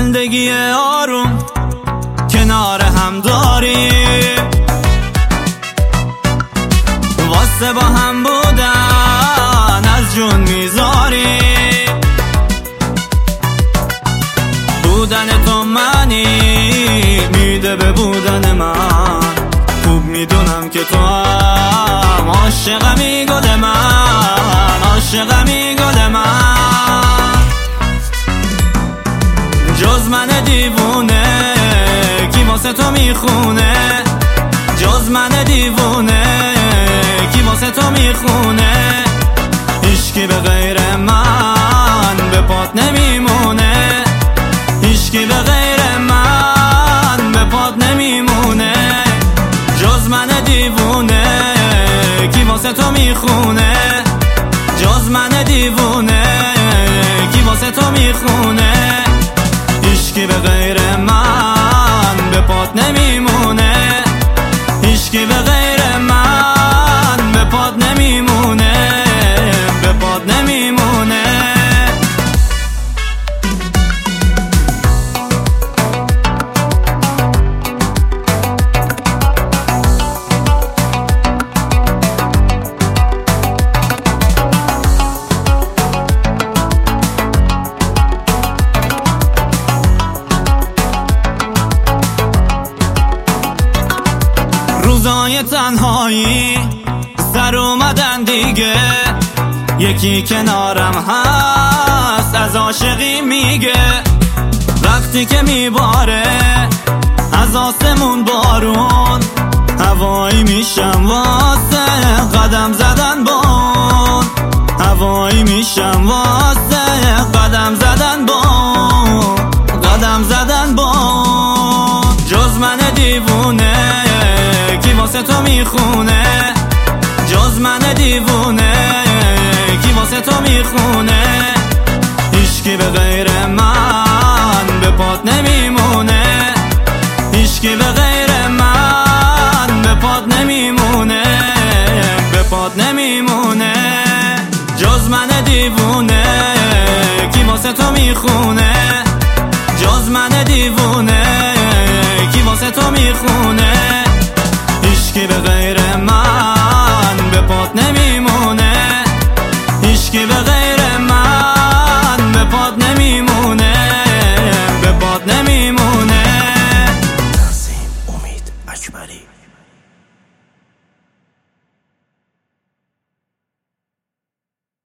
زندگی آروم کنار هم داریم، واسه با هم بودن از جون میذاریم. بودن تو منی میده به بودن من، خوب میدونم که تو هم عاشقمی گل من، عاشقمی گل من. جز من دیوونه کی واسه تو میخونه، جز من دیوونه کی واسه تو میخونه. هیچکی به غیر من به پات نمیمونه، هیچکی به غیر من به پات نمیمونه. جز من دیوونه کی واسه تو میخونه، جز من دیوونه کی واسه تو میخونه. هیچکی به غیر من به پات نمیمونه، هیچکی به غیر من به پات نمیمونه، به پات نمیمونه. روزای تنهایی سر اومدن دیگه، یکی کنارم هست از عاشقی میگه. وقتی که میباره از آسمون بارون، هوایی میشم واسه قدم زدن با اون، هوایی میشم واسه قدم زدن با اون، قدم زدن با اون. جز من دیوونه کی واسه تو میخونه، جز من دیوونه کی واسه تو میخونه. هیچکی به غیر من به پات نمیمونه، هیچکی به غیر من به پات نمیمونه، به پات نمیمونه. جز من دیوونه کی واسه تو میخونه،